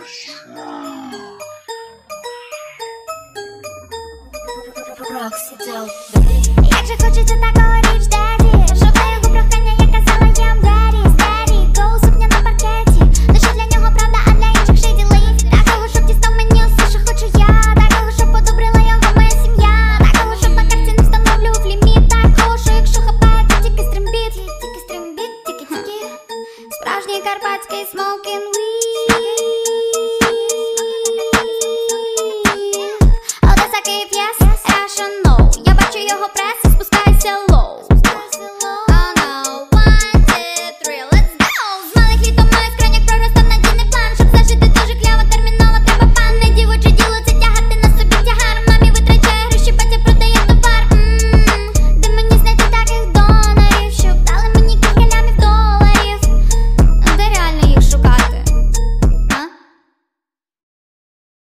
Як же хочеться такого річ, Деді, щоб на його прохання я казала, я am ready.